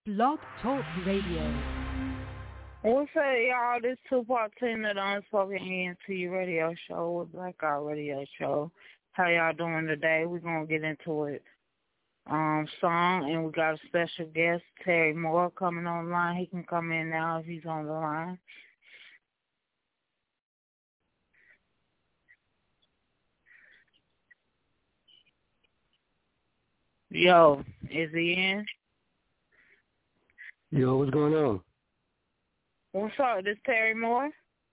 Blog Talk Radio. What's up, y'all? This two-part team of the Unspoken ENT radio show with Blackout Radio Show. How y'all doing today? We're going to get into it. Song, and we got a special guest, Terry Moore, coming online. He can come in now if he's on the line. Yo, is he in? Yo, what's going on? What's up? This Terry Moore?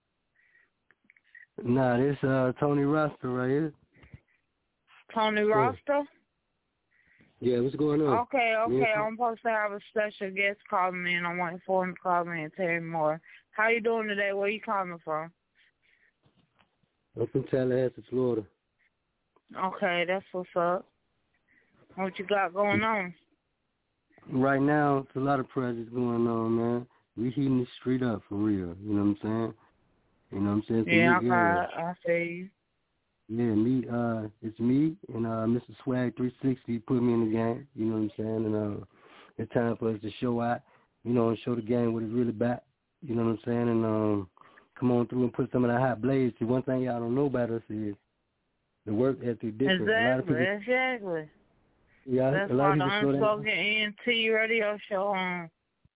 Nah, this Tony Rasta right here. Tony Rasta? Yeah, what's going on? Okay. I'm supposed to have a special guest calling in. I'm waiting for him to call me, Terry Moore. How you doing today? Where you calling from? I'm from Tallahassee, Florida. Okay, that's what's up. What you got going on? Right now, it's a lot of projects going on, man. We heating the street up for real. You know what I'm saying? You know what I'm saying? Yeah, I feel you. Yeah, it's me and Mr. Swag 360 put me in the game. You know what I'm saying? And it's time for us to show out, you know, and show the game what it's really about. You know what I'm saying? And come on through and put some of the hot blades. See, one thing y'all don't know about us is the work ethic different. Exactly. Yeah, that's a lot why of the people Unspoken ENT radio show on.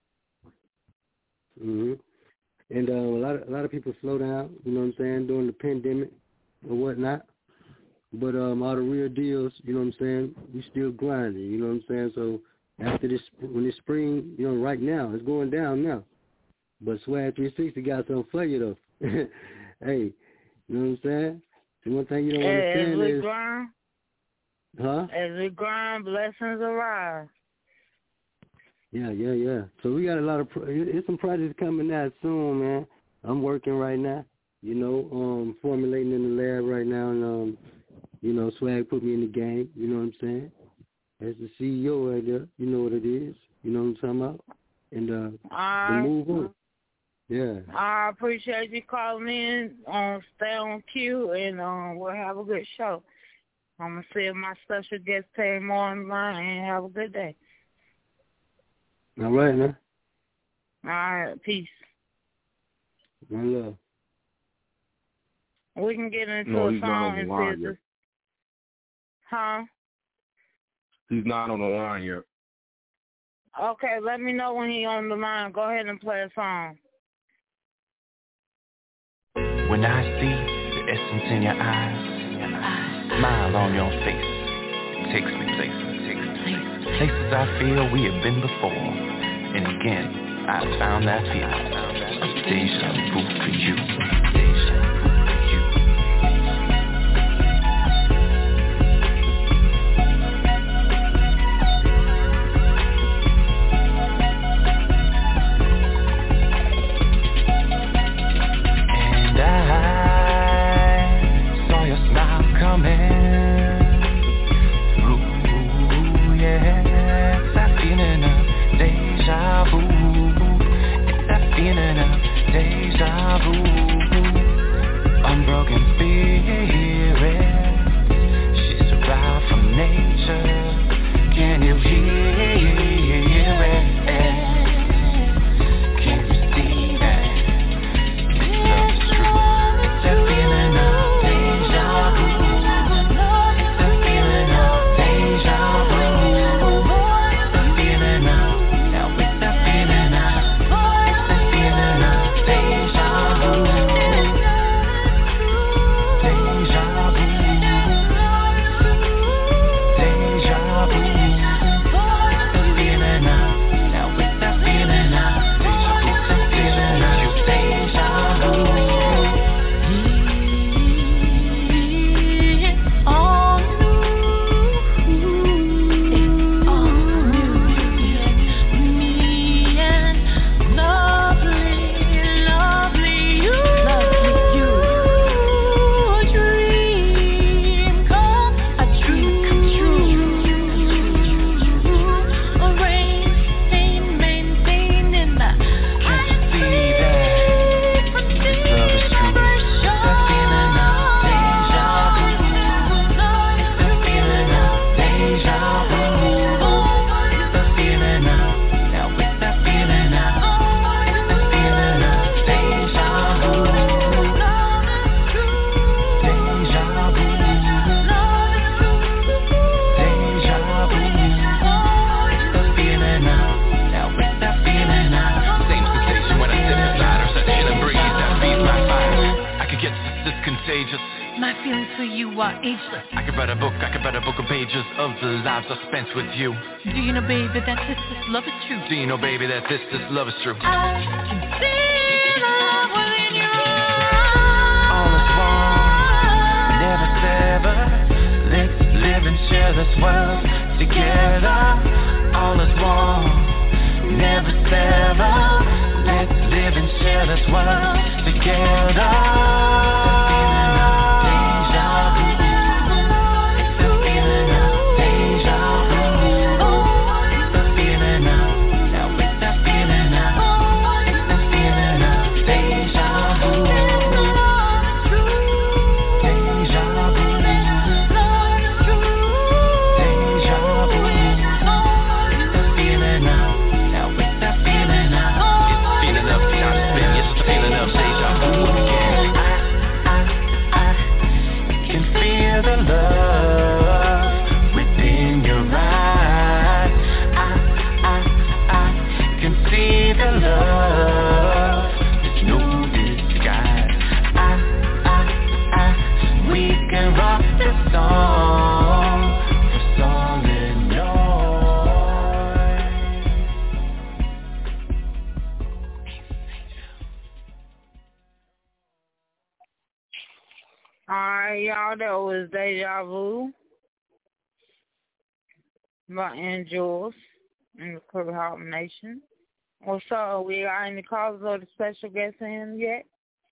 Mhm. And a lot of people slow down. You know what I'm saying, during the pandemic or whatnot. But all the real deals, you know what I'm saying, we still grinding. You know what I'm saying. So after this, when it's spring, you know, right now it's going down now. But Swag 360 got something for you though. Hey, you know what I'm saying. The one thing you don't understand is. As we grind, blessings arrive. Yeah. So we got a lot of there's some projects coming out soon, man. I'm working right now, you know, formulating in the lab right now, and you know, Swag put me in the game. You know what I'm saying? As the CEO right there, you know what it is. You know what I'm talking about? And the move on. Yeah. I appreciate you calling in. Stay on cue, and we'll have a good show. I'm going to see if my special guest Terry Moore online, and have a good day. All right, man. All right, peace. One love. We can get into a song and see if this... Huh? He's not on the line yet. Okay, let me know when he's on the line. Go ahead and play a song. When I see the essence in your eyes, smile on your face, it takes me places I feel we have been before, and again I found that feeling of deja vu for you. Deja vu. contagious. My feelings for you are ageless. I could write a book of pages of the lives I spent with you. Do you know, baby, that this love is true? Do you know, baby, that this love is true? I can see love within your eyes. All is one, never sever. Let's live and share this world together. All is one, never sever. Let's live and share this world together. Y'all, that was Deja Vu by Angels in the Curry Hawk Nation. What's up? We got any callers or the special guests in yet?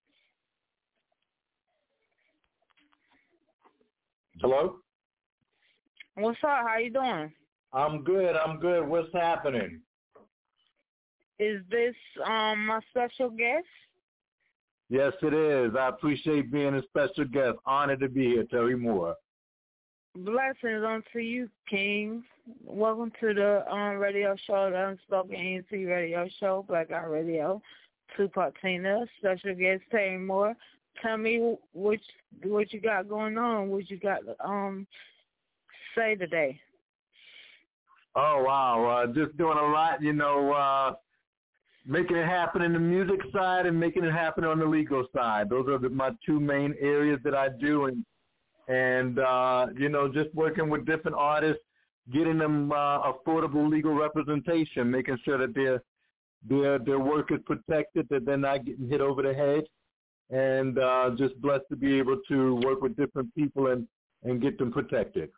Hello? What's up? How you doing? I'm good. What's happening? Is this my special guest? Yes, it is. I appreciate being a special guest. Honored to be here. Tell me more. Blessings unto you, King. Welcome to the radio show, the Unspoken ENT radio show, Black Guy Radio. Tupac Tina, special guest Terry Moore. Tell me what you got going on. What you got say today? Oh wow, just doing a lot. Making it happen in the music side and making it happen on the legal side. Those are my two main areas that I do, and just working with different artists, getting them affordable legal representation, making sure that their work is protected, that they're not getting hit over the head, and just blessed to be able to work with different people and get them protected.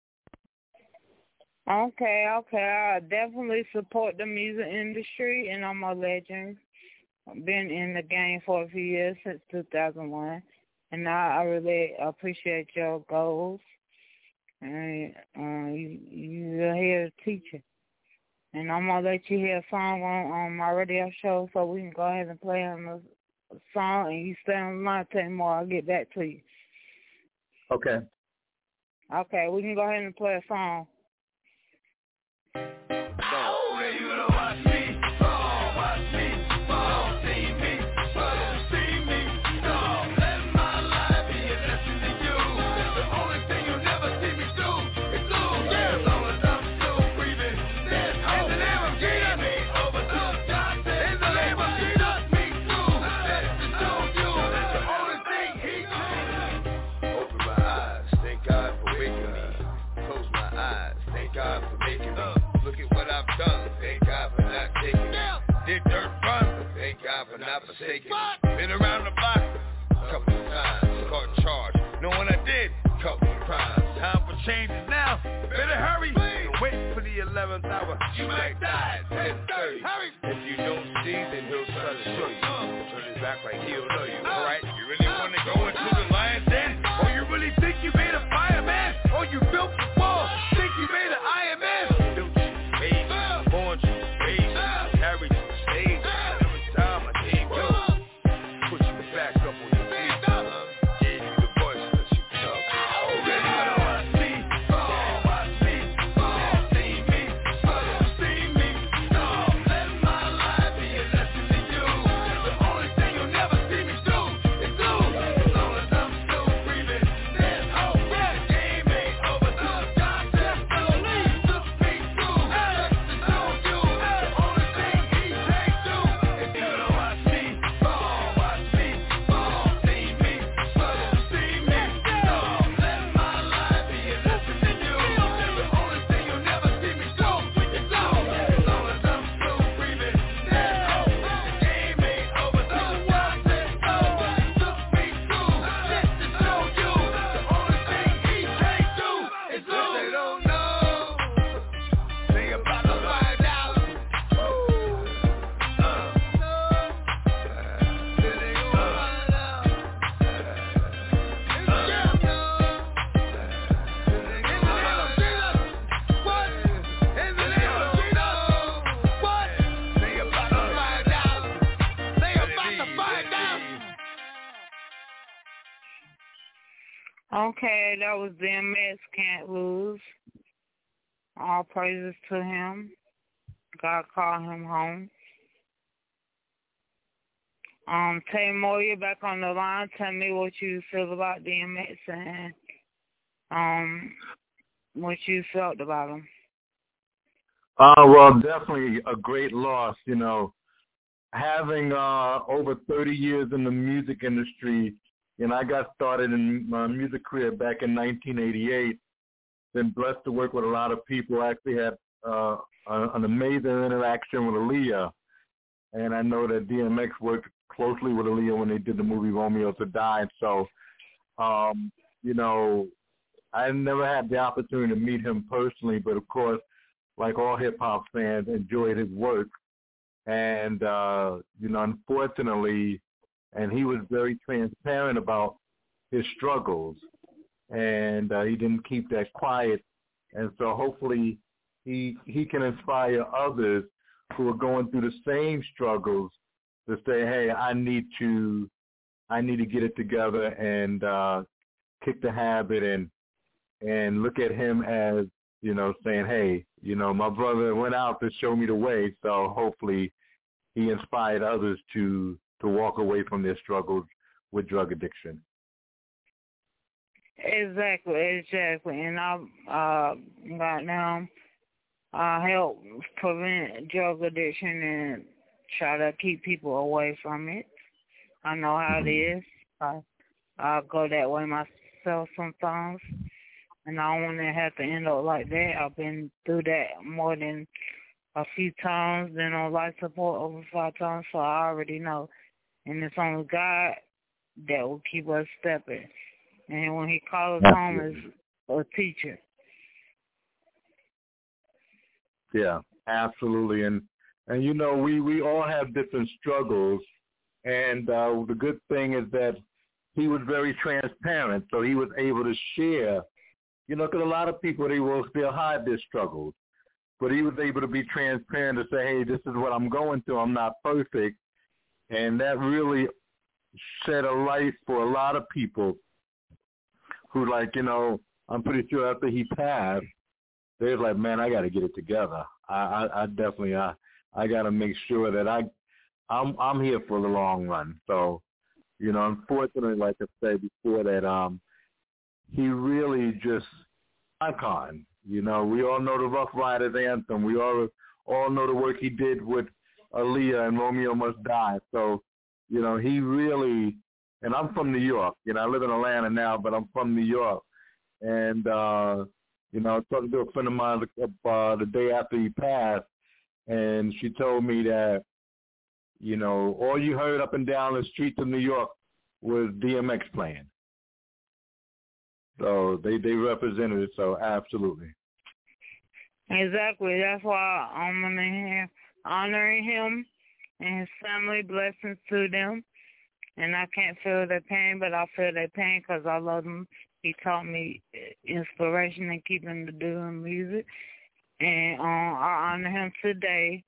Okay. I definitely support the music industry, and I'm a legend. I've been in the game for a few years, since 2001, and I really appreciate your goals. And you're here to teach it. And I'm going to let you hear a song on my radio show so we can go ahead and play on the song, and you stay on the line, tell me more. I'll get back to you. Okay. Okay, we can go ahead and play a song. Not forsaken. Been around the block a couple of times, caught in charge. Know when I did, couple of crimes. Time for changes now. Better hurry. Don't wait for the 11th hour. You might die at 10:30. If you don't see, then he'll try to show you. Turn his back like he'll know you. Alright, you really want to go into the lion's den? Or you really think you made a fireman? Or you built the wall? Think you made an Iron Man? Built you, made you, born you, raised you, carried you, stayed you. Okay, that was DMX, Can't Lose. All praises to him. God called him home. Tay Moore, you're back on the line. Tell me what you feel about DMX and what you felt about him. Well, definitely a great loss, you know. Having over 30 years in the music industry, and I got started in my music career back in 1988. Been blessed to work with a lot of people. I actually had an amazing interaction with Aaliyah, and I know that DMX worked closely with Aaliyah when they did the movie Romeo to Die. So, you know, I never had the opportunity to meet him personally, but of course, like all hip-hop fans, enjoyed his work. And, you know, unfortunately, and he was very transparent about his struggles, and he didn't keep that quiet. And so hopefully he can inspire others who are going through the same struggles to say, hey, I need to get it together and kick the habit and look at him as, you know, saying, hey, you know, my brother went out to show me the way, so hopefully he inspired others to walk away from their struggles with drug addiction. Exactly. And I right now help prevent drug addiction and try to keep people away from it. I know how it is. I go that way myself sometimes, and I don't want to have to end up like that. I've been through that more than a few times, been on life support over 5 times, so I already know. And it's only God that will keep us stepping. And when he calls us home as a teacher. Yeah, absolutely. And you know, we all have different struggles. And the good thing is that he was very transparent, so he was able to share. You know, because a lot of people, they will still hide their struggles. But he was able to be transparent to say, hey, this is what I'm going through. I'm not perfect. And that really shed a light for a lot of people who, like, you know, I'm pretty sure after he passed, they was like, man, I got to get it together. I definitely, I got to make sure that I'm here for the long run. So, you know, unfortunately, like I said before, that he really just icon. You know, we all know the Rough Riders anthem. We all know the work he did with Aaliyah and Romeo Must Die. So, you know, he really, and I'm from New York. You know, I live in Atlanta now, but I'm from New York. And, you know, I was talking to a friend of mine the day after he passed, and she told me that, you know, all you heard up and down the streets of New York was DMX playing. So they represented it, so absolutely. Exactly. That's why I'm honoring him and his family. Blessings to them. And I can't feel their pain, but I feel their pain because I love him. He taught me inspiration and keeping to doing music. And I honor him today.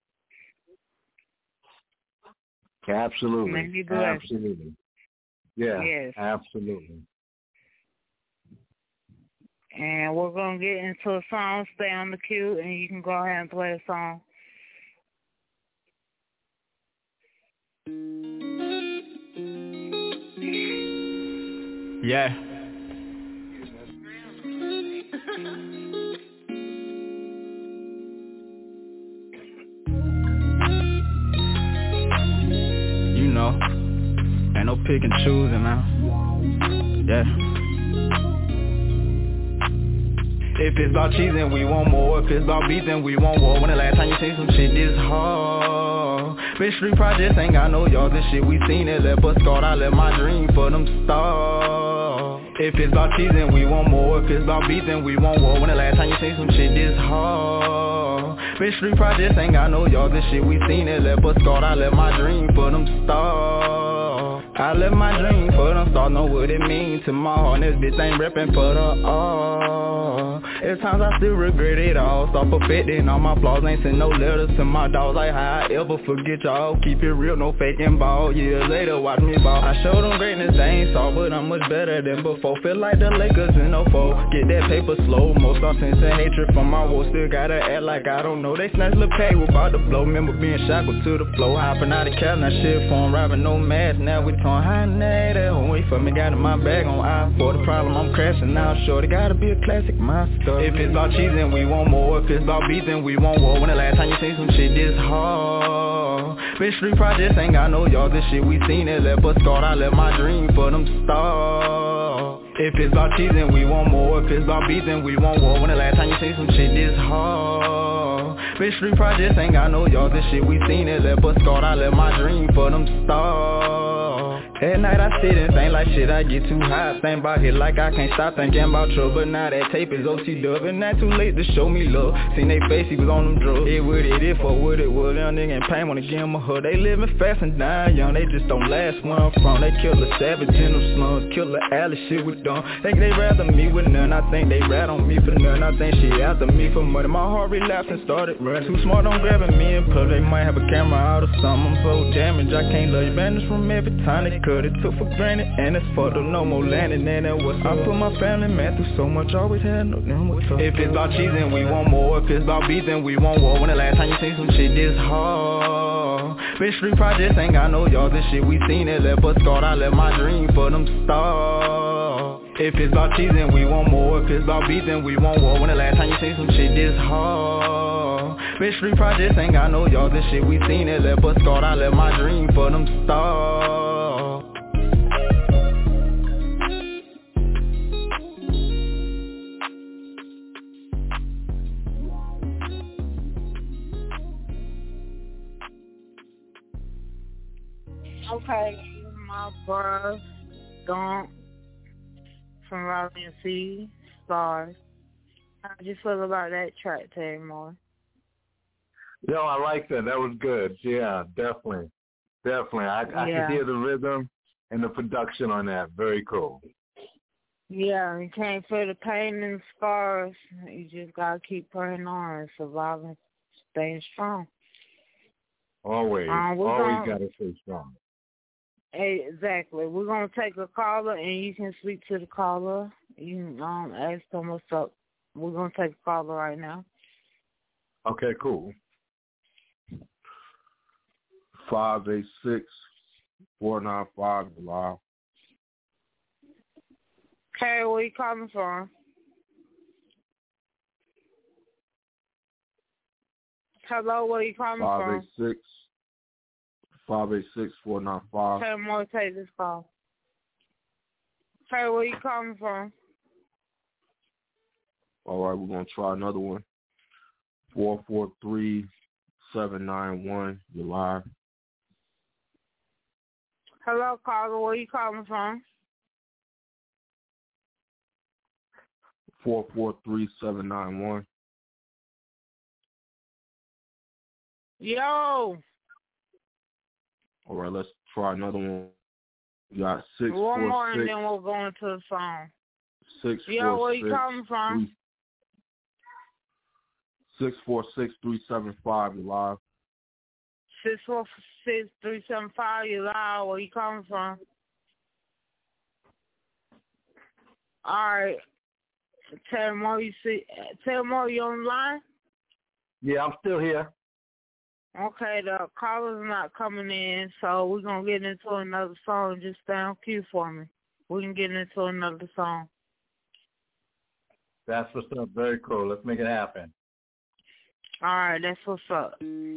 Absolutely. Absolutely. Yeah, yes. Absolutely. And we're going to get into a song. Stay on the queue, and you can go ahead and play a song. Yeah. You know, ain't no pick and choosing, man. Yeah. If it's about cheese, then we want more. If it's about beef, then we want war. When the last time you seen some shit this hard? Bitch, Street Projects ain't got no y'all. This shit we seen it left us scarred. I left my dream for them stars. If it's about cheese, then we want more. If it's about beef, then we want war. When the last time you seen some shit this hard? Bitch, Street Projects ain't got no y'all. This shit we seen it left us scarred. I left my dream for them stars. I left my dream for them stars. Know what it means to my heart. This bitch ain't reppin' for the art. At times I still regret it all. Start perfecting all my flaws. Ain't send no letters to my dogs. Like how I ever forget y'all. Keep it real, no faking ball. Years later, watch me ball. I showed them greatness, they ain't saw, but I'm much better than before. Feel like the Lakers in 04. Get that paper slow. Most start sensing hatred from my woes. Still gotta act like I don't know. They snatched the pay, we about to blow. Remember being shackled to the flow. Hopping out of cab, now shit phone, rapping no mask. Now we torn high night. Wait for me, got in my bag on I-4. The problem, I'm crashing out short. It gotta be a classic, my story. If it's about cheese, then we want more. If it's about beef, then we want war. When the last time you seen some shit this hard? Bitch, street projects ain't got no y'all. This shit we seen, it left us scarred. I left my dream for them stars. If it's about cheese, then we want more. If it's about beef, then we want war. When the last time you seen some shit this hard? Bitch, street projects ain't got no y'all. This shit we seen, it left us scarred. I left my dream for them stars. At night I sit and think like shit, I get too high. Think about it like I can't stop thinking about trouble. Now that tape is OC dub, and not too late to show me love. Seen they face, he was on them drugs. It what it is for what it was. Young nigga in pain, wanna give him a hug. They living fast and dying young, they just don't last where I'm from. They kill the savage in them slums, kill the alley, shit with dumb. Think they rather me with none, I think they rat on me for none. I think she after me for money. My heart relapsed and started running. Too smart on grabbing me in public, they might have a camera out or something. I'm so damaged, I can't love you. Banners from every time they cut it, took for granted, and it's fucked up, no more landing, and that was I put my family man through so much, always had no damn what's up. If it's about cheese, then we want more. If it's about beef, then we want war. When the last time you seen some shit this hard? Bitch, street projects ain't got no y'all. This shit we seen, it left us scarred. I left my dream for them stars. If it's about cheese, then we want more. If it's about beef, then we want war. When the last time you seen some shit this hard? Bitch, street projects ain't got no y'all. This shit we seen, it left us scarred. I left my dream for them stars. Okay, my bruh, Gump from Raleigh and C, Stars. How you feel about that track, Terry Moore? Yo, I like that. That was good. Yeah, definitely. I can hear the rhythm and the production on that. Very cool. Yeah, you can't feel the pain and scars. You just gotta keep praying on and surviving, staying strong. Always gotta stay strong. Exactly. We're gonna take a caller, and you can speak to the caller. You can ask them what's up. We're gonna take a caller right now. Okay, cool. 586-495 live. Hey, where you calling from? Hello, where you calling from? 586-495. Hey, more take this call. Hey, where you calling from? All right, we're going to try another one. 443-791. You're live. Hello, caller. Where you calling from? 443-791. Yo. All right, let's try another one. We got 646. One more and then we'll go into the song. 646. Yo, where you coming from? 646-375. You're live. 646-375. You live. Where you coming from? All right. Tell Mo, you on the line? Yeah, I'm still here. Okay, the caller's not coming in, so we're going to get into another song. Just stay on cue for me. We can get into another song. That's what's up. Very cool. Let's make it happen. All right, that's what's up.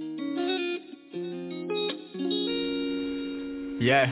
Yeah.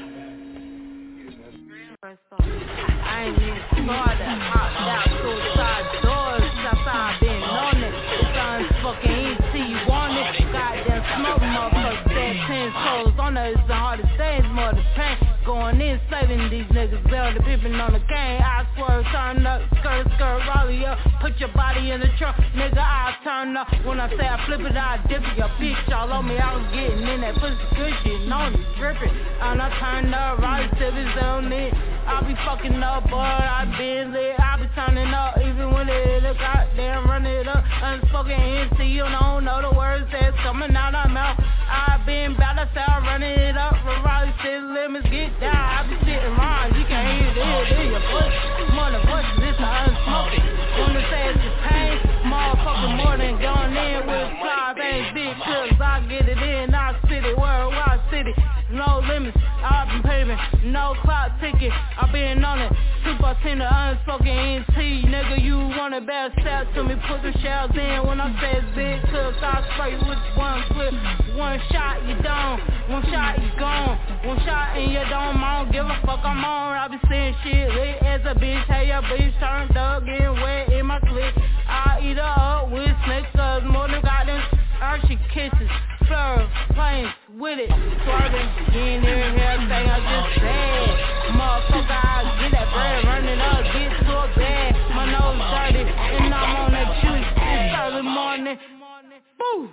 I ain't even started. Hopped out suicide doors. That's how I've been on it. It's unfucking ET, you want it? Goddamn smoke, motherfuckers. Dead 10 souls on her. It's the hardest things, more the pain. Going in, saving these niggas. Bell the pippin' on the gang. I swerve, turn up, skirt, Raleigh up. Put your body in the trunk, nigga, I turn up. When I say I flip it, I dip it. Your bitch all on me, I was getting in that pussy good shit. On me, drippin'. And I turn up, Raleigh till it's on it. I be fucking up, boy, I been lit. I be turning up, even when they look goddamn run it up. Unspoken MC, you don't know the words that's coming out of my mouth. I been bout to start running it up. Ferrari city limits, get down. I be sitting around, you can hear it in your pussy. More than voices, it's unsmoking. When they say it's the pain, motherfucker more than going in with fly bangs, big cause I get it in, I city, worldwide city. No limits, I've been paving, no clock ticket, I've been on it. 2% of unspoken NT, nigga, you want it bad, step to me, put the shells in when I say it's big, cause I spray with one clip. One shot, you down, one shot, you gone. One shot and you don't, I don't give a fuck, I'm on. I be saying shit lit as a bitch, hey, your bitch turned up, getting wet in my clip. I eat her up with snakes, cause more than goddamn Archie kisses. Fleur, planes with it, swerving, getting everything I just said. Motherfucker, I get that bread running up, get to a bed. My nose dirty, and I'm on that juice. It's early morning. Boo!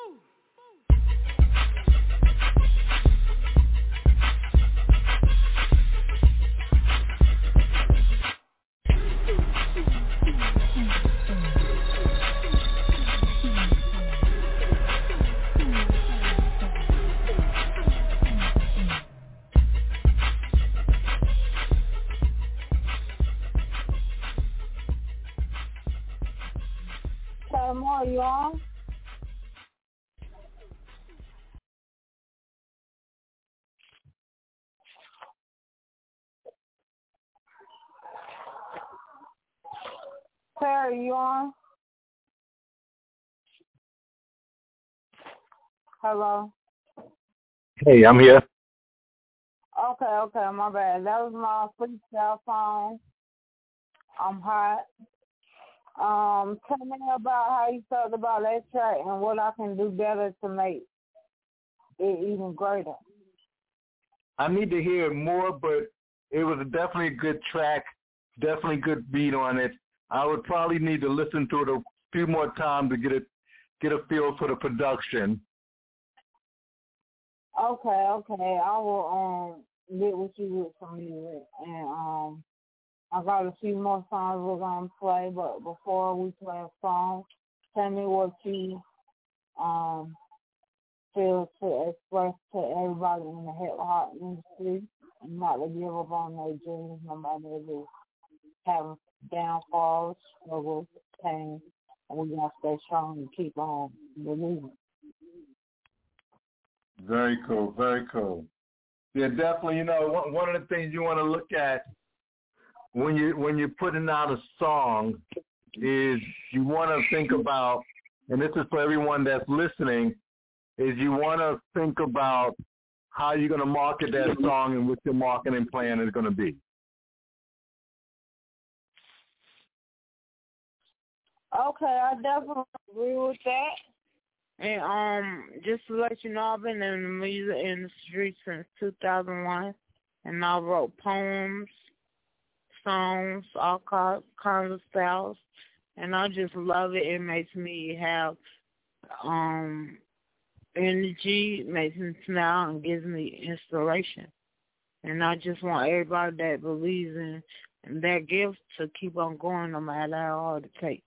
Are you on? Claire, are you on? Hello? Hey, I'm here. Okay, my bad. That was my freestyle phone. I'm hot. Tell me about how you felt about that track and what I can do better to make it even greater. I need to hear more, but it was definitely a good track, definitely good beat on it. I would probably need to listen to it a few more times to get a feel for the production. Okay. I will get what you with from you, and I got a few more songs we're going to play, but before we play a song, tell me what you feel to express to everybody in the hip-hop industry and not to give up on their dreams no matter if it's having downfalls, struggles, pain, and we got to stay strong and keep on believing. Very cool, very cool. Yeah, definitely, you know, one of the things you want to look at when you're putting out a song is you want to think about, and this is for everyone that's listening, is you want to think about how you're going to market that song and what your marketing plan is going to be. Okay, I definitely agree with that. And just to let you know, I've been in the music industry since 2001, and I wrote poems, songs, all kinds of styles, and I just love it. It makes me have energy, makes me smile, and gives me inspiration. And I just want everybody that believes in that gift to keep on going no matter how hard it takes.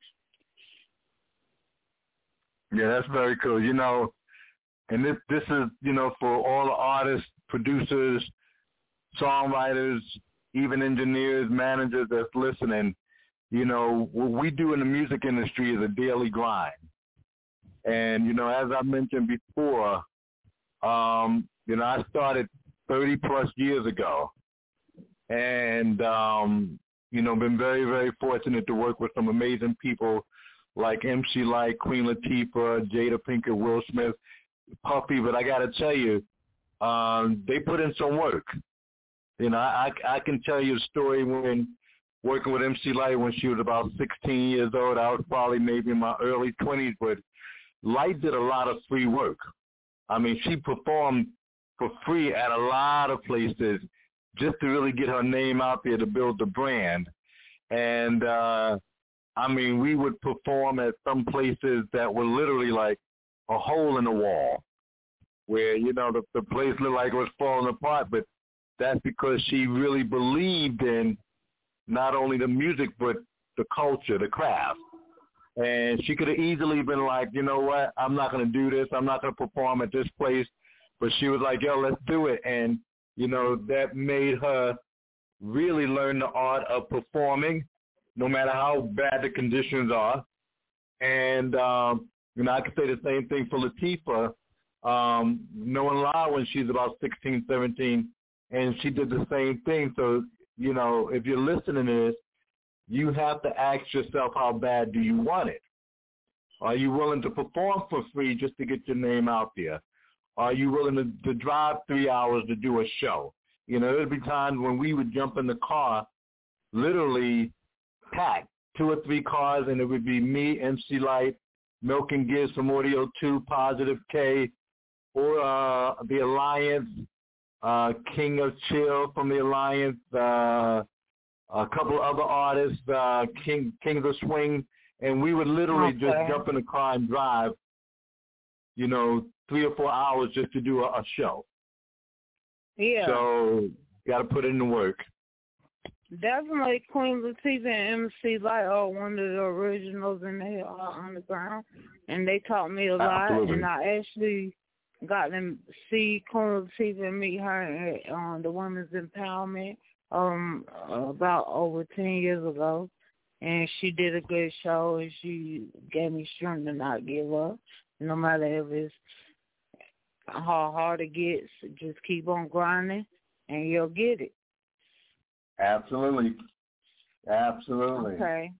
Yeah, that's very cool. You know, and this is, you know, for all the artists, producers, songwriters, even engineers, managers that's listening, you know, what we do in the music industry is a daily grind. And, you know, as I mentioned before, you know, I started 30-plus years ago. And, you know, been very, very fortunate to work with some amazing people like MC Lyte, Queen Latifah, Jada Pinkett, Will Smith, Puffy. But I got to tell you, they put in some work. You know, I can tell you a story when working with MC Lyte when she was about 16 years old. I was probably maybe in my early 20s, but Lyte did a lot of free work. I mean, she performed for free at a lot of places just to really get her name out there to build the brand. And, I mean, we would perform at some places that were literally like a hole in the wall where, you know, the place looked like it was falling apart, but that's because she really believed in not only the music but the culture, the craft. And she could have easily been like, you know what, I'm not going to do this. I'm not going to perform at this place. But she was like, yo, let's do it. And, you know, that made her really learn the art of performing, no matter how bad the conditions are. And, you know, I could say the same thing for Latifah, knowing La when she's about 16, 17, and she did the same thing. So, you know, if you're listening to this, you have to ask yourself, how bad do you want it? Are you willing to perform for free just to get your name out there? Are you willing to drive 3 hours to do a show? You know, there'd be times when we would jump in the car, literally packed, 2 or 3 cars, and it would be me, MC Light, Milk and Giz from Audio 2, Positive K, or the Alliance, King of Chill from the Alliance, a couple other artists, Kings of Swing, and we would literally just jump in the car and drive, you know, 3 or 4 hours just to do a show. Yeah. So, got to put in the work. Definitely Queen Latifah and MC Light are one of the originals, and they are underground, and they taught me a lot. Absolutely. And I actually got to see Queen Latifah and meet her at the Women's Empowerment about over 10 years ago, and she did a good show, and she gave me strength to not give up, no matter if it's how hard it gets. Just keep on grinding, and you'll get it. Absolutely. Okay.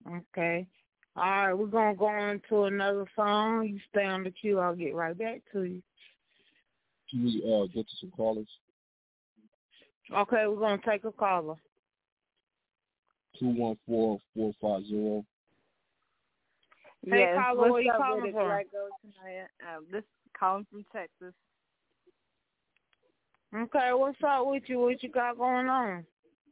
All right, we're going to go on to another song. You stay on the queue. I'll get right back to you. Can we get to some callers? Okay, we're going to take a caller. 214-450. Hey, caller, where you calling from? This is calling from Texas. Okay, what's up with you? What you got going on?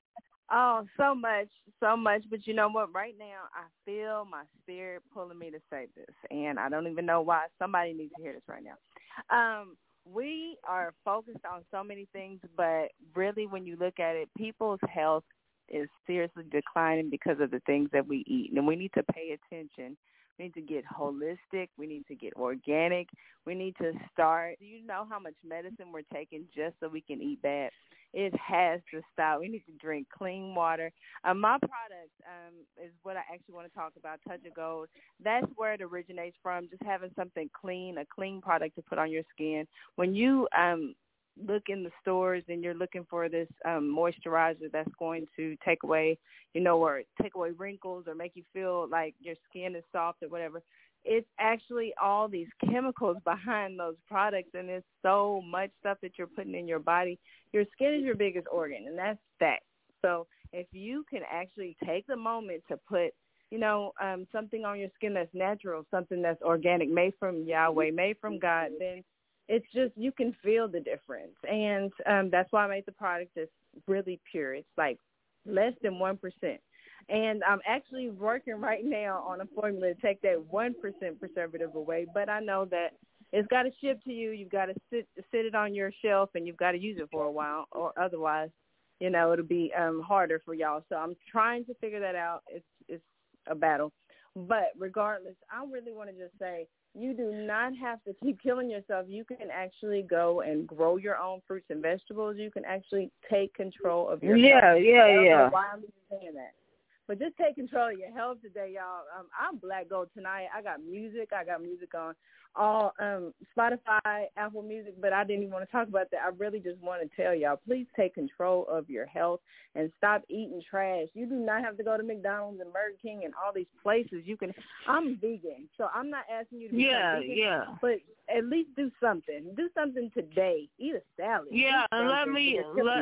Oh, so much. But you know what? Right now, I feel my spirit pulling me to say this, and I don't even know why. Somebody needs to hear this right now. We are focused on so many things, but really when you look at it, people's health is seriously declining because of the things that we eat, and we need to pay attention. We need to get holistic. We need to get organic. We need to start. Do you know how much medicine we're taking just so we can eat bad? It has to stop. We need to drink clean water. My product is what I actually want to talk about, Touch of Gold. That's where it originates from, just having something clean, a clean product to put on your skin. When you look in the stores and you're looking for this moisturizer that's going to take away, or take away wrinkles or make you feel like your skin is soft or whatever, it's actually all these chemicals behind those products, and it's so much stuff that you're putting in your body. Your skin is your biggest organ, and that's that. So if you can actually take the moment to put, something on your skin that's natural, something that's organic, made from Yahweh, made from God, then it's just, you can feel the difference. And that's why I made the product that's really pure. It's like less than 1%. And I'm actually working right now on a formula to take that 1% preservative away. But I know that it's got to ship to you. You've got to sit it on your shelf, and you've got to use it for a while, or otherwise, it'll be harder for y'all. So I'm trying to figure that out. It's a battle. But regardless, I really want to just say, you do not have to keep killing yourself. You can actually go and grow your own fruits and vegetables. You can actually take control of your health. I don't know why I'm saying that. But just take control of your health today, y'all. I'm Black Gold tonight. I got music on all Spotify, Apple Music, but I didn't even want to talk about that. I really just want to tell y'all, please take control of your health and stop eating trash. You do not have to go to McDonald's and Burger King and all these places. I'm vegan, so I'm not asking you to be vegan, but at least do something. Do something today. Eat a salad. Yeah, and let me,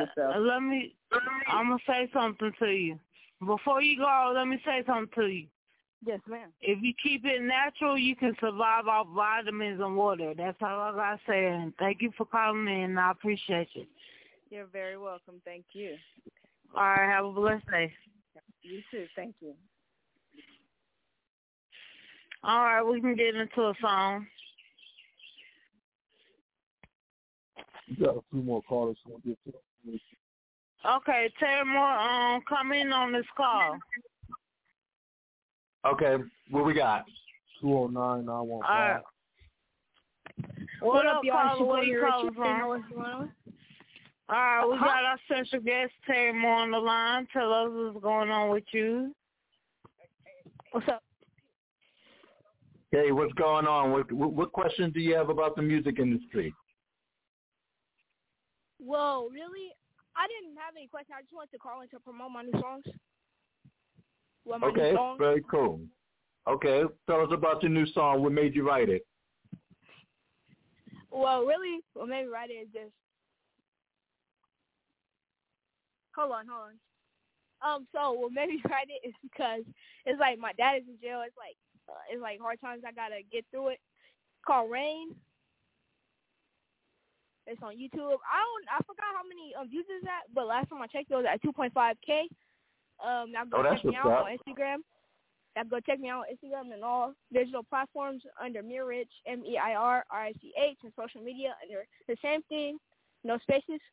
I'm going to say something to you. Before you go, let me say something to you. Yes, ma'am. If you keep it natural, you can survive off vitamins and water. That's all I got to say. And thank you for calling in, and I appreciate you. You're very welcome. Thank you. All right. Have a blessed day. You too. Thank you. All right. We can get into a song. You got a few more callers. So we'll get to them. Okay, Terry Moore, come in on this call. Okay, what we got? 209-915. All right. What up, y'all? Where you calling from? All right, we got our special guest, Terry Moore, on the line. Tell us what's going on with you. What's up? Hey, what's going on? What questions do you have about the music industry? Well, really, I didn't have any questions. I just wanted to call in to promote my new songs. Okay, very cool. Okay, tell us about your new song. What made you write it? Well, really, what made me write it is just... Hold on. So what made me write it is because it's like my dad is in jail. It's like hard times. I gotta get through it. It's called Rain. It's on YouTube. I forgot how many views it's at, but last time I checked, it was at 2.5K. Now go check me out on Instagram. Now go check me out on Instagram and all digital platforms under Meirich, MEIRRICH, and social media under the same thing, no spaces.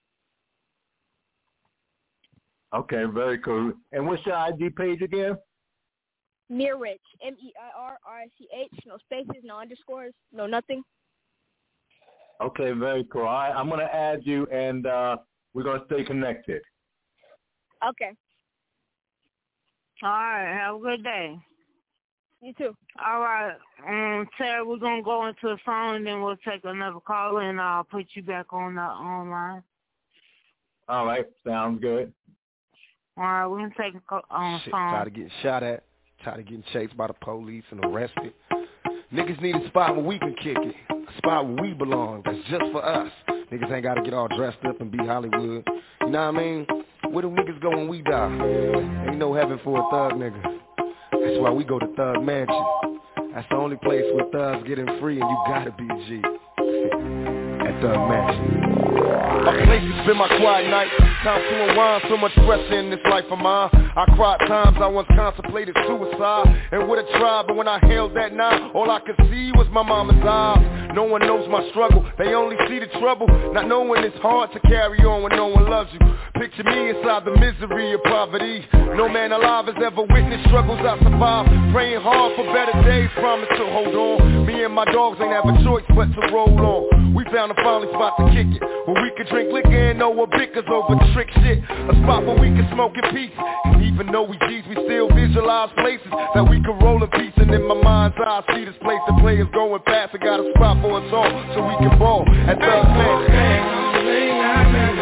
Okay, very cool. And what's your IG page again? Meirich, MEIRRICH, no spaces, no underscores, no nothing. Okay, very cool. All right, I'm going to add you, and we're going to stay connected. Okay. All right, have a good day. You too. All right, Terry, we're going to go into the phone, and then we'll take another call, and I'll put you back on the online. All right, sounds good. All right, we're going to take a on the phone. Tired of getting shot at, tired of getting chased by the police and arrested. Niggas need a spot where we can kick it, a spot where we belong, that's just for us. Niggas ain't got to get all dressed up and be Hollywood. You know what I mean? Where do niggas go when we die? Ain't no heaven for a thug nigga. That's why we go to Thug Mansion. That's the only place where thugs getting free, and you gotta be a G. At Thug Mansion. My place has been my quiet night. Time to unwind, so much pressure in this life of mine. I cried times I once contemplated suicide and would have tried, but when I held that knife, all I could see was my mama's eyes. No one knows my struggle, they only see the trouble, not knowing it's hard to carry on when no one loves you. Picture me inside the misery of poverty. No man alive has ever witnessed struggles I survived. Praying hard for better days, promise to hold on. Me and my dogs ain't have a choice but to roll on. We found a finally spot to kick it, where we could drink liquor and no one bickers over trick shit. A spot where we can smoke in peace. And even though we G's, we still visualize places that we can roll in peace. And in my mind's eye, I see this place the players going past. I got a spot for us all, so we can ball at Thug Mansion.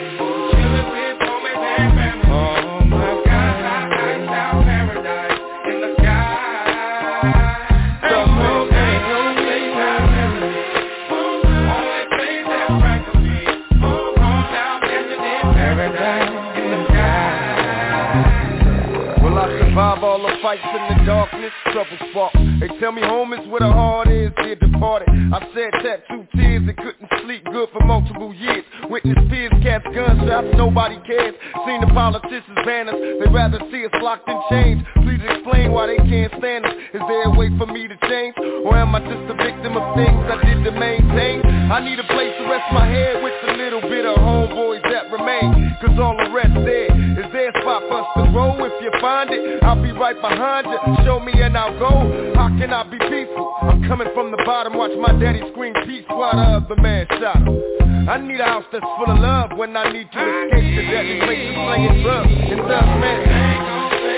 Survive all the fights in the darkness, trouble spark. They tell me home is where the heart is, dear departed. I've said tattooed tears and couldn't sleep good for multiple years. Witness peers, cats, gunshots, nobody cares. Seen the politicians ban us, they rather see us locked in chains. Please explain why they can't stand us. Is there a way for me to change? Or am I just a victim of things I did to maintain? I need a place to rest my head with a little bit of homeboys that remain. Cause all the rest there, is there a spot for us to grow? If you find it, I'll be right behind you. Show me and I'll go. How can I be peaceful? I'm coming from the bottom. Watch my daddy scream peace while the other man shot him. I need a house that's full of love when I need to escape the deadly places slinging drugs in Thug Mansion.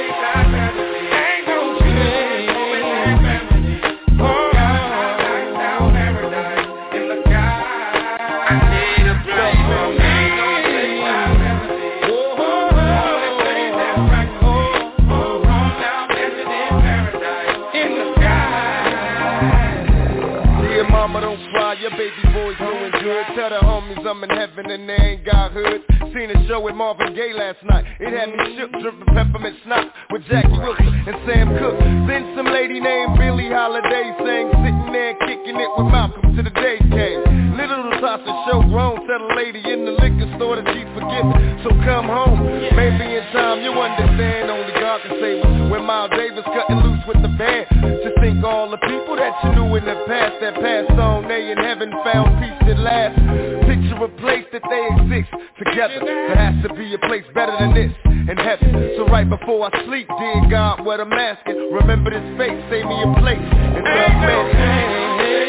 Your baby boy's doing good. Tell the homies I'm in heaven and they ain't got hood. Seen a show with Marvin Gaye last night. It had me shook, dripping peppermint snot with Jackie Wilson and Sam Cooke. Then some lady named Billie Holiday sang, sitting there kicking it with Malcolm till the day came. Little Tasha show grown, tell a lady in the liquor store that she's forgiven. So come home, maybe in time you understand. Only God can save us. When Miles Davis cutting loose with the band, just think all the people that you knew in the past that passed on, they in heaven found peace at last. Picture a place that they exist together. There has to be a place better than this in heaven. So right before I sleep, dear God, what I'm asking, remember this face, save me a place in love mansion.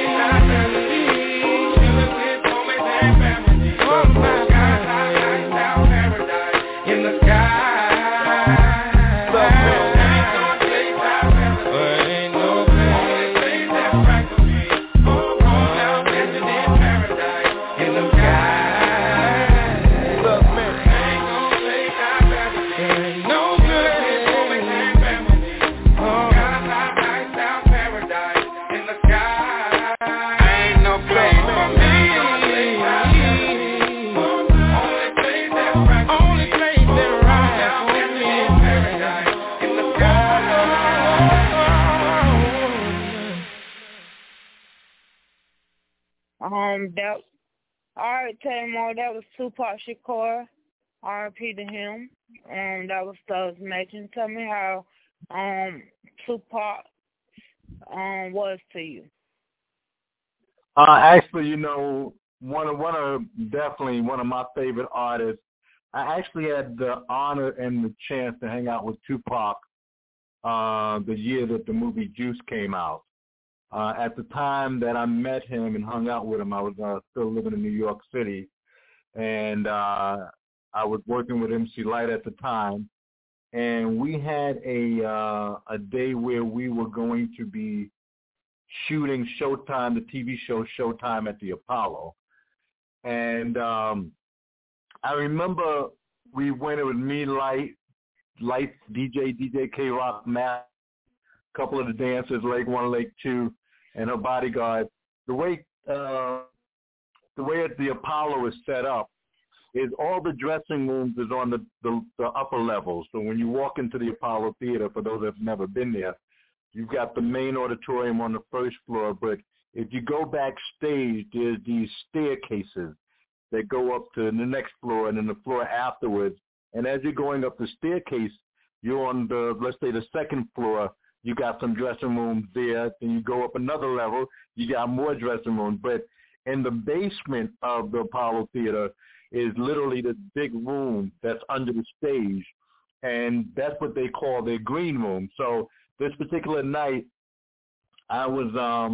Alright, Tamar, that was Tupac Shakur, R.I.P. to him. That was Thugs Making. Tell me how Tupac was to you. Actually, you know, definitely one of my favorite artists. I actually had the honor and the chance to hang out with Tupac the year that the movie Juice came out. At the time that I met him and hung out with him, I was still living in New York City, and I was working with MC Lyte at the time, and we had a day where we were going to be shooting Showtime, the TV show Showtime at the Apollo, and I remember we went. It was me, Lyte, DJ K-Rock, Matt, a couple of the dancers, Leg 1, Leg 2. And her bodyguard. The way the Apollo is set up is all the dressing rooms is on the upper level. So when you walk into the Apollo Theater, for those that have never been there, you've got the main auditorium on the first floor. But if you go backstage, there's these staircases that go up to the next floor and then the floor afterwards. And as you're going up the staircase, you're on let's say the second floor. You got some dressing rooms there. Then you go up another level. You got more dressing rooms. But in the basement of the Apollo Theater is literally the big room that's under the stage. And that's what they call their green room. So this particular night, I was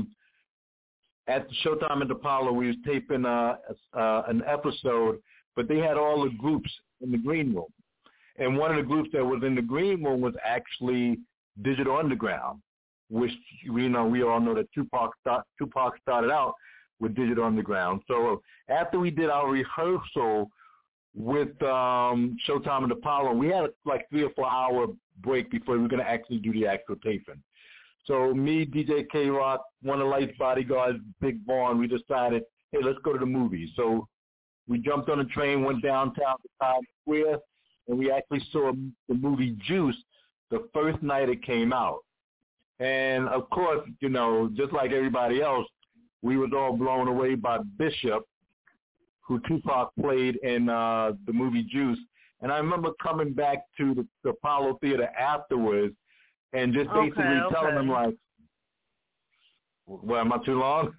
at the Showtime at the Apollo. We was taping an episode, but they had all the groups in the green room. And one of the groups that was in the green room was actually Digital Underground, which we all know that Tupac started out with Digital Underground. So after we did our rehearsal with Showtime and Apollo, we had like 3 or 4 hour break before we were going to actually do the actual taping. So me, DJ K-Rock, one of Lyte's bodyguards, Big Vaughn, we decided, hey, let's go to the movies. So we jumped on a train, went downtown to Times Square, and we actually saw the movie Juice the first night it came out. And, of course, you know, just like everybody else, we was all blown away by Bishop, who Tupac played in the movie Juice. And I remember coming back to the Apollo Theater afterwards and just basically telling them, like, well, am I too long?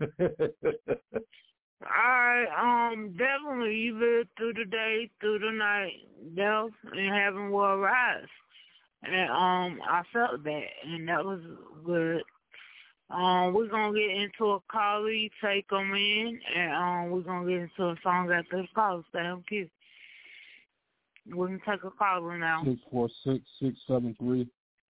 Definitely you lived through the day, through the night, death, and heaven will rise. And I felt that, and that was good. We're going to get into a caller. You take them in, and we're going to get into a song after the call. Stay on cue. We can take a caller now. 646-673.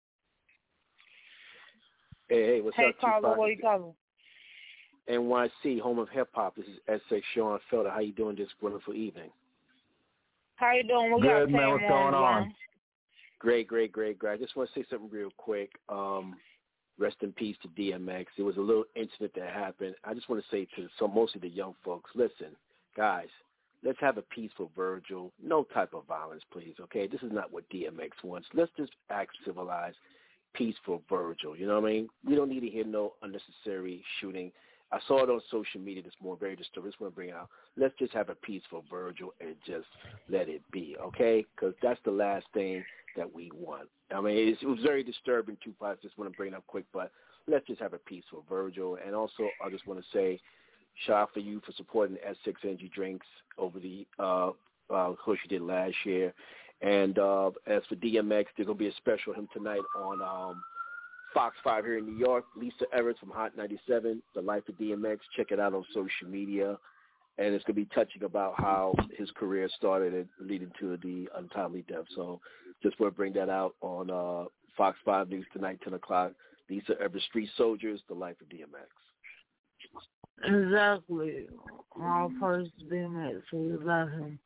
Hey, what's up, Hey, caller, where you calling? NYC, home of hip-hop. This is S.X. Sean Felder. How you doing this wonderful evening? How you doing? We Good, man. What's going on? Great. I just want to say something real quick. Rest in peace to DMX. There was a little incident that happened. I just want to say to mostly the young folks, listen, guys, let's have a peaceful Virgil. No type of violence, please, okay? This is not what DMX wants. Let's just act civilized, peaceful Virgil. You know what I mean? We don't need to hear no unnecessary shooting. I saw it on social media this morning, very disturbing. I just want to bring it out. Let's just have a peaceful Virgil and just let it be, okay? Because that's the last thing that we want. I mean, it was very disturbing, Tupac. I just want to bring it up quick, but let's just have a peaceful Virgil. And also, I just want to say, Shout out for you for supporting S6 Energy Drinks over the course you did last year. And as for DMX, there's going to be a special him tonight on Fox 5 here in New York. Lisa Everett from Hot 97, The Life of DMX. Check it out on social media. And it's going to be touching about how his career started and leading to the untimely death. So just want to bring that out on Fox 5 News tonight, 10 o'clock. Lisa Everett, Street Soldiers, The Life of DMX. Exactly. All first DMX, we love him.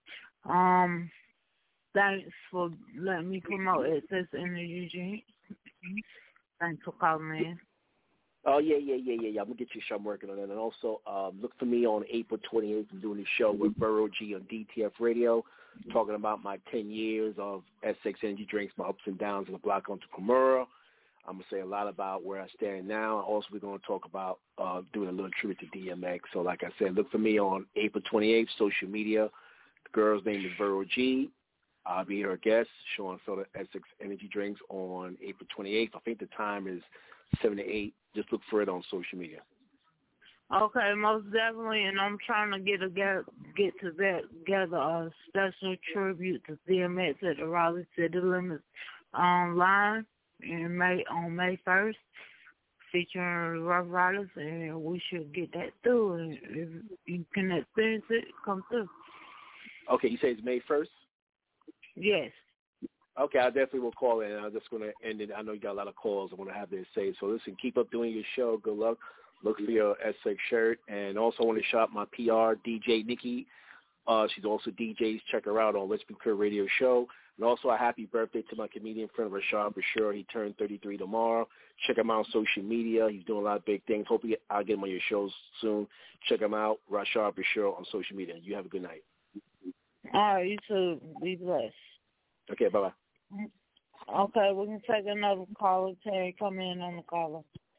Thanks for letting me promote SS Energy Drink. Thanks for calling in. Oh, yeah. I'm going to get you a show. I'm working on it. And also, look for me on April 28th. I'm doing a show with Burrow G on DTF Radio, talking about my 10 years of S6 Energy Drinks, my ups and downs in the block onto Kimura. I'm going to say a lot about where I stand now. Also, we're going to talk about doing a little tribute to DMX. So, like I said, look for me on April 28th, social media. The girl's name is Burrow G. I'll be her guest, showing Soda S6 Energy Drinks on April 28th. I think the time is 7 to 8. Just look for it on social media. Okay, most definitely, and I'm trying to get together a special tribute to DMX at the Raleigh City Limits line on May 1st, featuring Rough Riders, and we should get that through. And if you can experience it, come through. Okay, you say it's May 1st? Yes. Okay, I definitely will call in. I'm just going to end it. I know you got a lot of calls I want to have this say. So, listen, keep up doing your show. Good luck. Look for your S6 shirt. And also want to shout my PR, DJ Nikki. She's also DJs. Check her out on Let's Be Clear Radio Show. And also a happy birthday to my comedian friend, Rashad Bashir. He turned 33 tomorrow. Check him out on social media. He's doing a lot of big things. Hopefully I'll get him on your shows soon. Check him out, Rashad Bashir, on social media. You have a good night. All right, you too. Be blessed. Okay, bye-bye. Okay, we can take another caller. Terry, come in on the caller.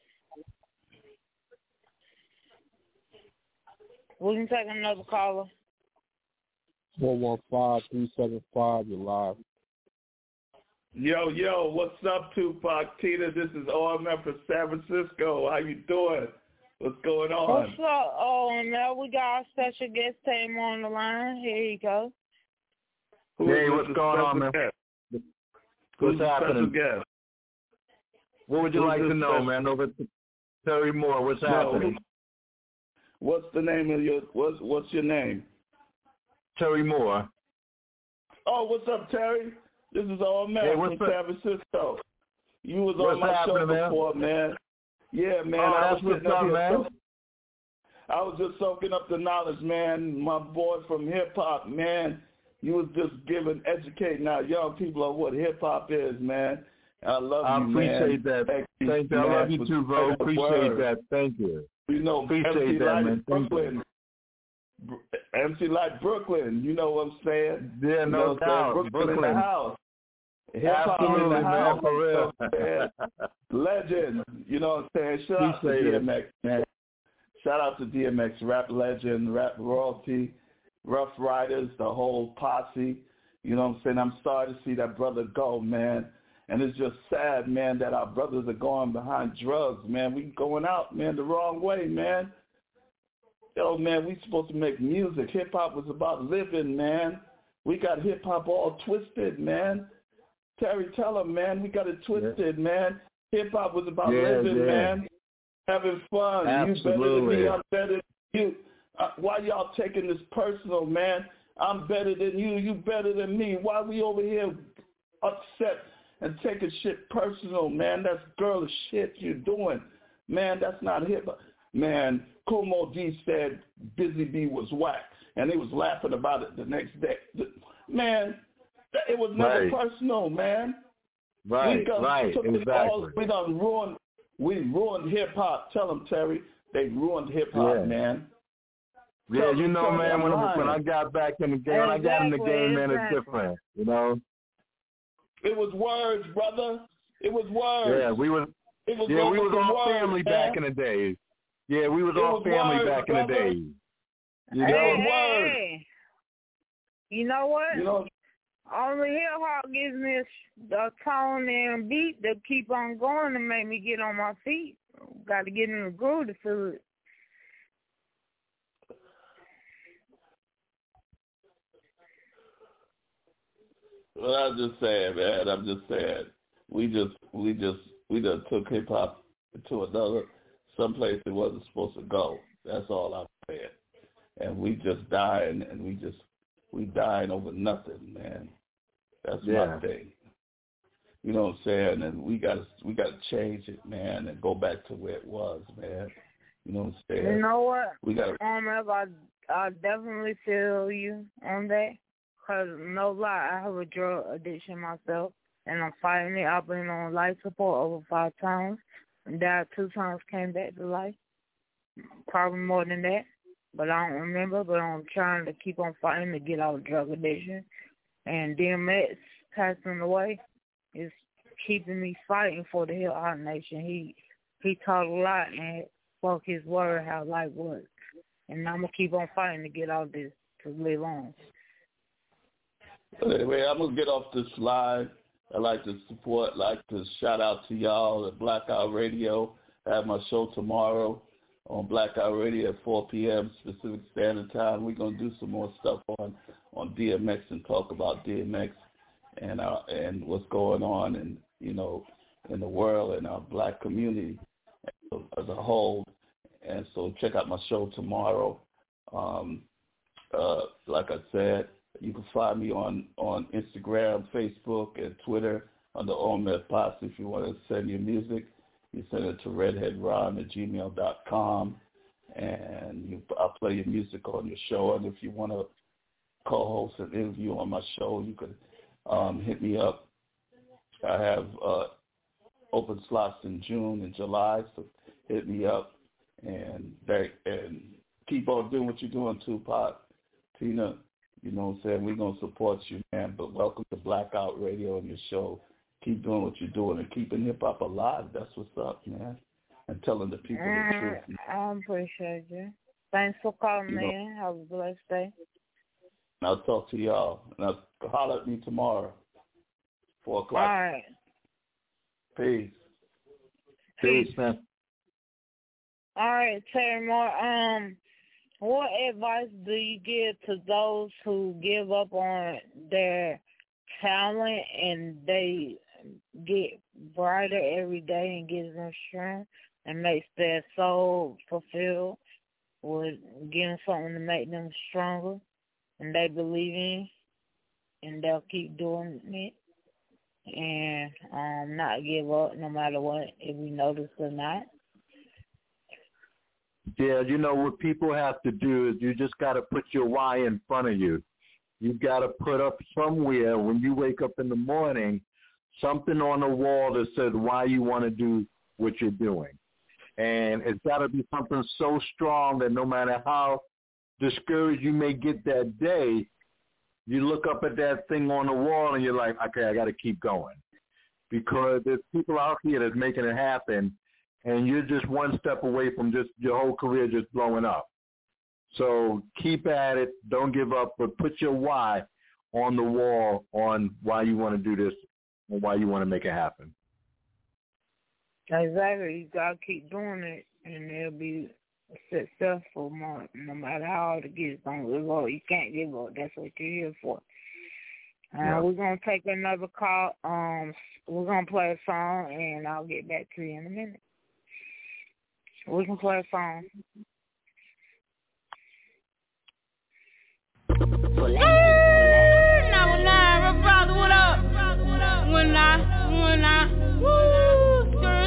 We can take another caller. 415-375, you're live. Yo, what's up, Tupac Tina? This is OMF from San Francisco. How you doing? What's going on? What's up, OMF? We got our special guest team on the line. Here you go. Hey, what's going on, man? What's happening? What would you like to know, man? Over to Terry Moore. What's happening? What's the name of your? What's your name? Terry Moore. Oh, what's up, Terry? This is all Matt from San Francisco. You was on my show before, man. Yeah, man. I was just soaking up the knowledge, man. My boy from hip hop, man. You was just educating our young people on what hip hop is, man. I love you, man. I appreciate that. Thank you. I love you too, bro. Appreciate that. Thank you. You know, appreciate that, man. Brooklyn. MC Light Brooklyn, you know what I'm saying? Yeah, no doubt. Brooklyn in the house. Hip-hop in the house, man, for real. Legend, you know what I'm saying? Shout out to DMX, man. Shout out to DMX, rap legend, rap royalty, Rough Riders, the whole posse. You know what I'm saying? I'm sorry to see that brother go, man. And it's just sad, man, that our brothers are going behind drugs, man. We going out, man, the wrong way, man. Yo, man, we supposed to make music. Hip-hop was about living, man. We got hip-hop all twisted, man. Terry, tell him, man, we got it twisted, man. Hip-hop was about living, man. Having fun. Absolutely. You better than me, I'm better than you. Why y'all taking this personal, man? I'm better than you. You better than me. Why we over here upset and taking shit personal, man? That's girlish shit you're doing. Man, that's not hip-hop. Man, Kumo D said Busy Bee was whack, and he was laughing about it the next day. Man, it was never personal, man. Right, exactly. We ruined hip-hop. Tell them, Terry, they ruined hip-hop, man. Yeah, you know, man, when I got back in the game, when I got in the game, man, it's different, you know? It was words, brother. It was words. Yeah, we was all family back in the days. Yeah, we was all family back in the days. You know? Hey. You know what? Only hip-hop gives me a tone and beat that keep on going and make me get on my feet. Got to get in the groove to feel it. Well, I'm just saying, man. I'm just saying. We done took hip hop to someplace it wasn't supposed to go. That's all I'm saying. And we just dying, and we dying over nothing, man. That's my thing. You know what I'm saying? And we gotta change it, man, and go back to where it was, man. You know what I'm saying? You know what? We gotta. I definitely feel you on that. Cause no lie, I have a drug addiction myself, and I'm fighting it. I've been on life support over 5 times, and died 2 times. Came back to life, probably more than that, but I don't remember. But I'm trying to keep on fighting to get out of drug addiction. And DMX passing away is keeping me fighting for the Hip Hop Nation. He taught a lot and spoke his word how life was. And I'm going to keep on fighting to get out of this, to live on. Anyway, I'm going to get off this live. I'd like to shout out to y'all at Blackout Radio. I have my show tomorrow on Blackout Radio at 4 p.m. Pacific Standard Time. We're going to do some more stuff on DMX and talk about DMX and what's going on in the world and our black community as a whole. And so check out my show tomorrow. Like I said, you can find me on Instagram, Facebook, and Twitter under Ahmed Posse. If you want to send your music, you send it to redheadron@gmail.com, and I'll play your music on your show. And if you want to co-host an interview on my show, you can hit me up. I have open slots in June and July, so hit me up. And keep on doing what you're doing, Tupac, Tina. You know what I'm saying? We're going to support you, man. But welcome to Blackout Radio and your show. Keep doing what you're doing and keeping hip-hop alive. That's what's up, man. And telling the people the truth. I appreciate you. Thanks for calling, man. Have a blessed day. And I'll talk to y'all. And I'll holler at me tomorrow, 4 o'clock. All right. Peace. Peace, man. All right, Terry Moore. What advice do you give to those who give up on their talent and they get brighter every day and gives them strength and makes their soul fulfilled with getting something to make them stronger and they believe in and they'll keep doing it and not give up no matter what, if we notice or not? Yeah, you know what people have to do is you just got to put your why in front of you. You've got to put up somewhere when you wake up in the morning something on the wall that says why you want to do what you're doing. And it's got to be something so strong that no matter how discouraged you may get that day, you look up at that thing on the wall and you're like, okay, I got to keep going. Because there's people out here that's making it happen, and you're just one step away from just your whole career just blowing up. So keep at it. Don't give up, but put your why on the wall on why you want to do this and why you want to make it happen. Exactly. You got to keep doing it, and it'll be successful no matter how hard it gets. Don't give up. You can't give up. That's what you're here for. We're going to take another call. We're going to play a song, and I'll get back to you in a minute. We can play a song. What up? When I, woo, stir,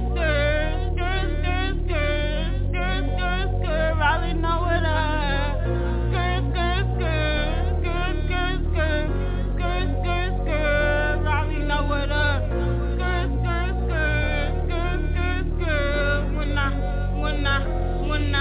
Raleigh know what up. Raleigh know what up. When I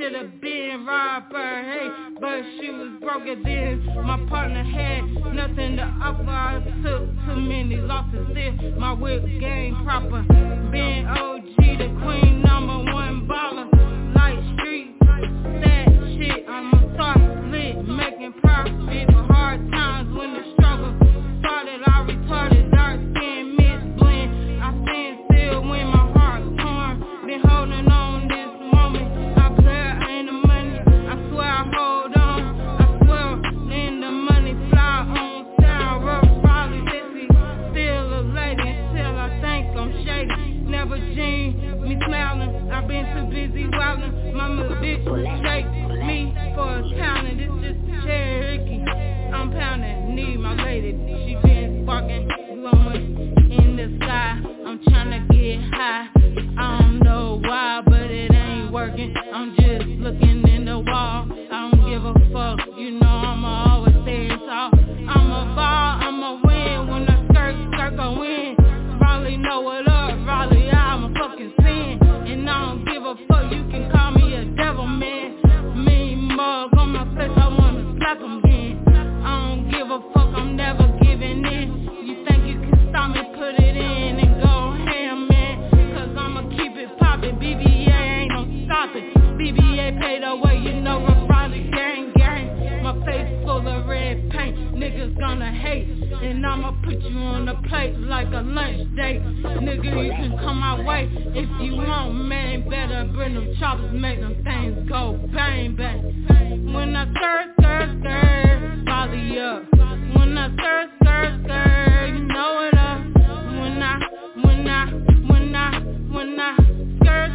should've been robber, hey, but she was broken then. My partner had nothing to offer. I took too many losses there. My whip game proper. Being OG, the queen, #1 baller. Light street, that shit. I'm a start lit, making profit for hard times when the struggle started. I retarded, dark skin, miss blend. I stand still when my heart's torn. Been holding on this moment. I play ain't the money. I swear I hold on. I swear then the money fly on sound. Rough Raleigh, sissy, still a lady until I think I'm shady. Never jean, me smiling. I've been too busy wildin'. Mama bitch shake me for a talent. It's just a Cherokee. I'm pounding, need my lady. She been sparking, glowing in the sky. I'm tryna get high. I don't know why, but it ain't working. I'm just looking in the wall. I don't give a fuck. You know I'ma always stay tall. I'ma ball, I'ma win. When I skirt go in. Raleigh know what up, Raleigh, I'm a fucking sin. And I don't give a fuck, you can call me a devil, man. Mean mug on my face, I wanna slap him again. I don't give a fuck, I'm never giving in. You think you can stop me, put it in and go ham, man. Cause I'ma keep it poppin', BBA ain't no stopping. BBA paid away, you know I'm Raleigh gang. My face full of red paint, niggas gonna hate. And I'ma put you on the plate like a lunch date. Nigga, you can come my way if you want, man. Better bring them choppers, make them things go bang, bang. When I skirt, volley up. When I skirt, you know it up. When I skirt.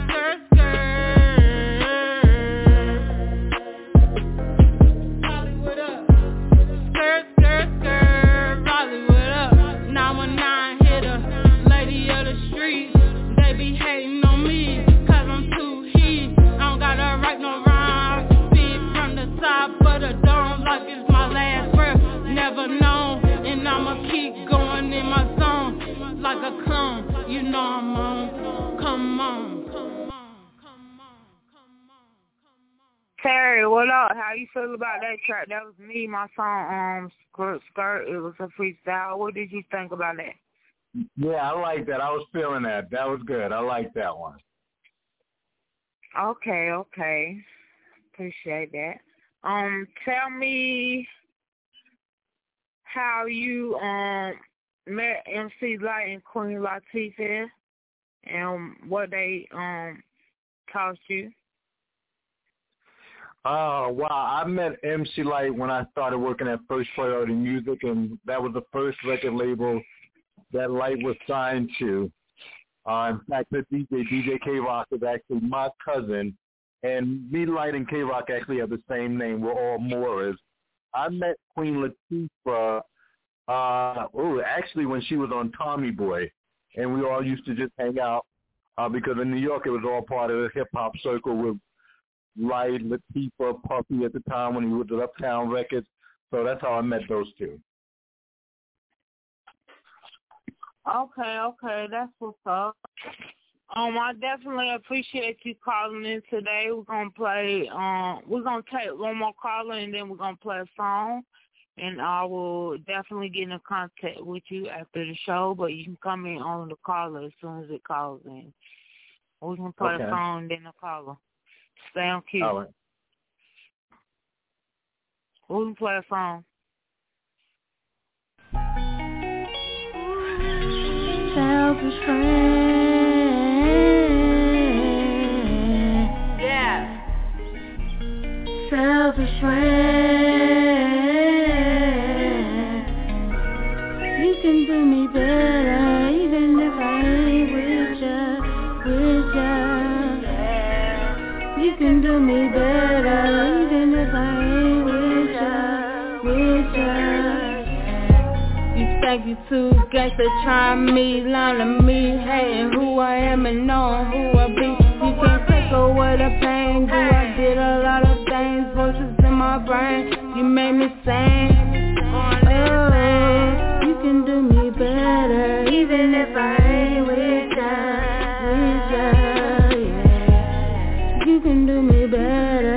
Like a clone, you know I'm on. Come on. Terry, what up? How you feel about that track? That was me, my song, Skirt. It was a freestyle. What did you think about that? Yeah, I like that. I was feeling that. That was good. I like that one. Okay. Appreciate that. Tell me how you met MC Lyte and Queen Latifah and what they taught you. Wow, I met MC Lyte when I started working at First Priority Music, and that was the first record label that Lyte was signed to. In fact, the DJ K-Rock, is actually my cousin, and me, Lyte, and K-Rock actually have the same name. We're all Moors. I met Queen Latifah actually when she was on Tommy Boy, and we all used to just hang out because in New York it was all part of the hip-hop circle with Lyte, Latifah, Puffy at the time when he was at Uptown Records. So that's how I met those two. Okay, that's what's up. I definitely appreciate you calling in today. We're gonna take one more caller and then we're gonna play a song. And I will definitely get in contact with you after the show, but you can come in on the caller as soon as it calls in. We can play a song and then the caller. Stay on cue. All right. We can play a song. Selfish friend. Yeah. Selfish friend. You can do me better even if I ain't with ya. You can do me better even if I ain't with ya. You think you too gangsta, trying me, lying to me, hating who I am and knowing who I be. You can't take away the pain, do I did a lot of things, voices in my brain, you made me sing. Oh, you can do me better, even if I ain't with ya, yeah. You can do me better.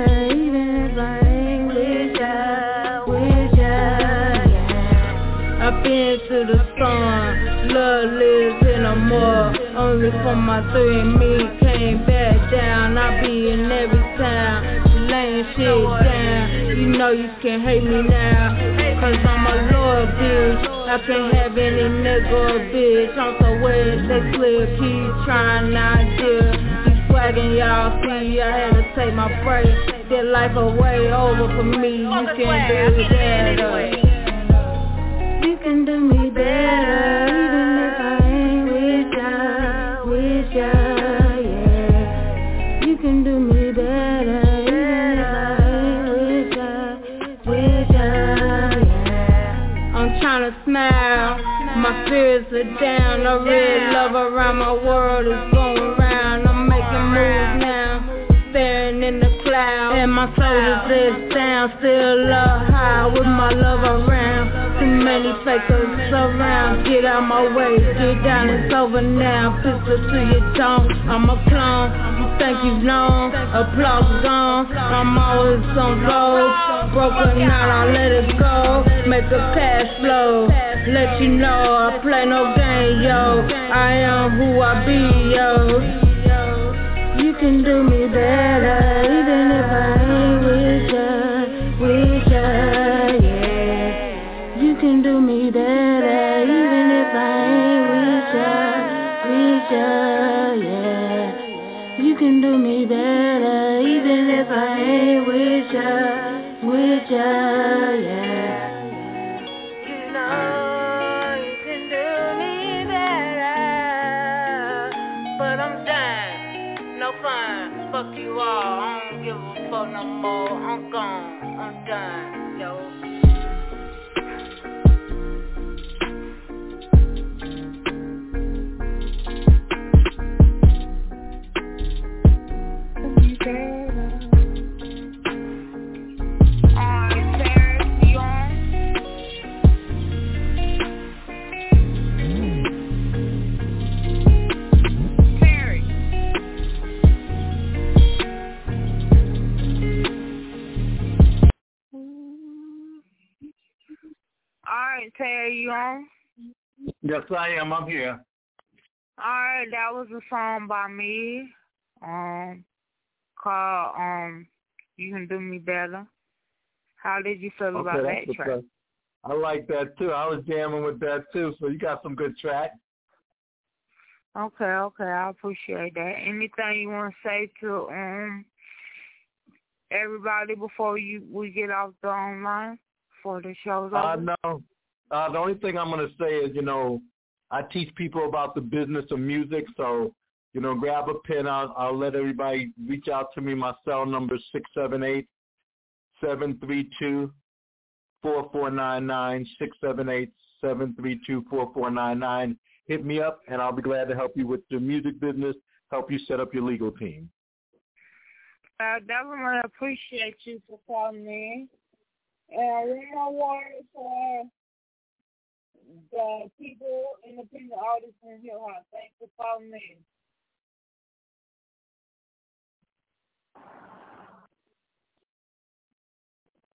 to the sun. Love lives in the mud. Only for my three and me came back down. I be in every town, laying shit down. You know you can hate me now, cause I'm a loyal bitch. I can have any nigga or bitch. I'm so wet, they slip, keep trying not to. Keep swagging, y'all see, I had to take my break. That life away over for me. You can do better. You can do me better, even if I ain't with ya, yeah. You can do me better, even if I ain't with ya, yeah. I'm tryna smile, my spirits are down. A real love around my world is going round. I'm making moves now, staring in the cloud, and my soldiers is down. Still up high with my love around. Too many fakers around. Get out my way, get down, it's over now. Pistol to your dome, I'm a clone. You think you've known, applause gone. I'm always on road, broken out, I let it go. Make a cash flow, let you know I play no game, yo. I am who I be, yo. You can do me better, even if I ain't with ya, yeah. You can do me better, even if I ain't with ya, yeah. You can do me better, even if I ain't with ya, yeah. You know you can do me better, but I'm done. No fun, fuck you all, I don't give a fuck no more. I'm gone, I'm done, yo. Alright, Terry, you on? Yes, I am. I'm here. Alright, that was a song by me. Called You Can Do Me Better. How did you feel about that track? I like that too. I was jamming with that too, so you got some good tracks. Okay, I appreciate that. Anything you want to say to everybody before we get off the online for the show's over? No. The only thing I'm going to say is, I teach people about the business of music, so, grab a pen. I'll let everybody reach out to me. My cell number is 678-732-4499, 678-732-4499. Hit me up, and I'll be glad to help you with the music business, help you set up your legal team. I definitely appreciate you for calling in. And one more word for the people, independent artists in hip hop. Thanks for calling in.